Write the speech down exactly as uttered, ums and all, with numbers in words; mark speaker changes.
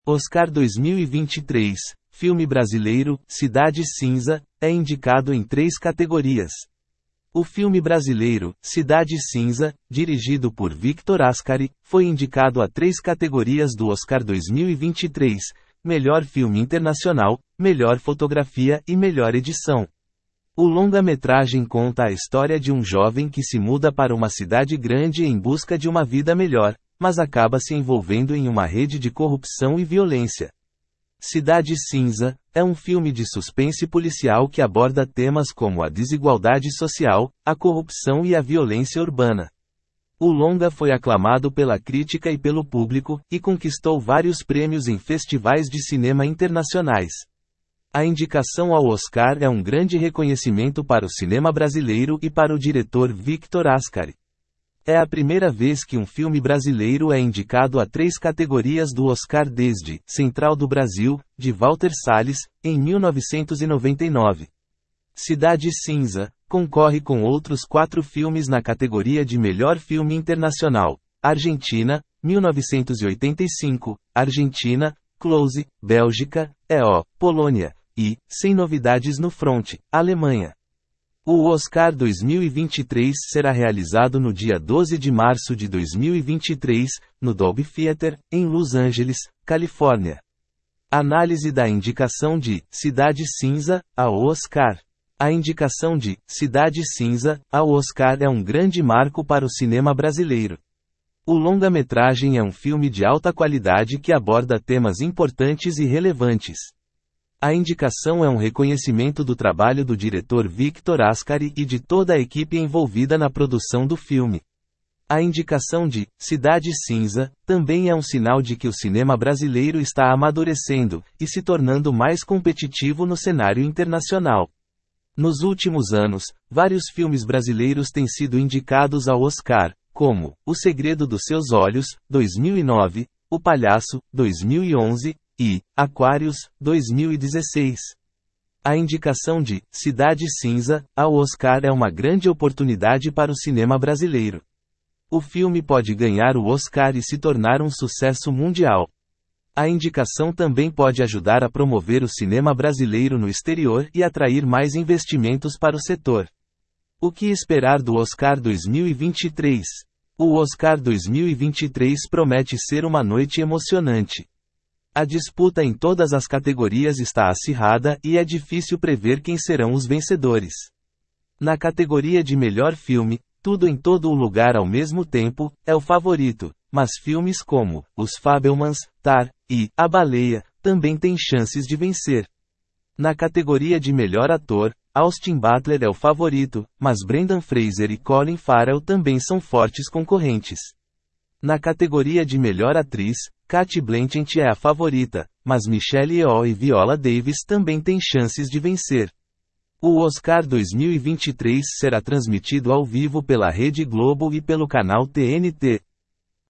Speaker 1: Oscar dois mil e vinte e três, filme brasileiro, Cidade Cinza, é indicado em três categorias. O filme brasileiro, Cidade Cinza, dirigido por Victor Ascari, foi indicado a três categorias do Oscar dois mil e vinte e três, Melhor Filme Internacional, Melhor Fotografia e Melhor Edição. O longa-metragem conta a história de um jovem que se muda para uma cidade grande em busca de uma vida melhor, mas acaba se envolvendo em uma rede de corrupção e violência. Cidade Cinza é um filme de suspense policial que aborda temas como a desigualdade social, a corrupção e a violência urbana. O longa foi aclamado pela crítica e pelo público, e conquistou vários prêmios em festivais de cinema internacionais. A indicação ao Oscar é um grande reconhecimento para o cinema brasileiro e para o diretor Victor Ascari. É a primeira vez que um filme brasileiro é indicado a três categorias do Oscar desde Central do Brasil, de Walter Salles, em mil novecentos e noventa e nove. Cidade Cinza concorre com outros quatro filmes na categoria de Melhor Filme Internacional: Argentina, mil novecentos e oitenta e cinco, Argentina, Close, Bélgica, E O, Polônia, e Sem Novidades no Front, Alemanha. O Oscar dois mil e vinte e três será realizado no dia doze de março de dois mil e vinte e três, no Dolby Theatre, em Los Angeles, Califórnia. Análise da indicação de Cidade Cinza ao Oscar. A indicação de Cidade Cinza ao Oscar é um grande marco para o cinema brasileiro. O longa-metragem é um filme de alta qualidade que aborda temas importantes e relevantes. A indicação é um reconhecimento do trabalho do diretor Victor Ascari e de toda a equipe envolvida na produção do filme. A indicação de Cidade Cinza também é um sinal de que o cinema brasileiro está amadurecendo e se tornando mais competitivo no cenário internacional. Nos últimos anos, vários filmes brasileiros têm sido indicados ao Oscar, como O Segredo dos Seus Olhos, dois mil e nove, O Palhaço, dois mil e onze, e Aquários, dois mil e dezesseis. A indicação de Cidade Cinza ao Oscar é uma grande oportunidade para o cinema brasileiro. O filme pode ganhar o Oscar e se tornar um sucesso mundial. A indicação também pode ajudar a promover o cinema brasileiro no exterior e atrair mais investimentos para o setor. O que esperar do Oscar dois mil e vinte e três? O Oscar dois mil e vinte e três promete ser uma noite emocionante. A disputa em todas as categorias está acirrada e é difícil prever quem serão os vencedores. Na categoria de melhor filme, Tudo em Todo o Lugar ao Mesmo Tempo é o favorito, mas filmes como Os Fabelmans, Tar e A Baleia também têm chances de vencer. Na categoria de melhor ator, Austin Butler é o favorito, mas Brendan Fraser e Colin Farrell também são fortes concorrentes. Na categoria de melhor atriz, Cate Blanchett é a favorita, mas Michelle Yeoh e Viola Davis também têm chances de vencer. O Oscar dois mil e vinte e três será transmitido ao vivo pela Rede Globo e pelo canal T N T.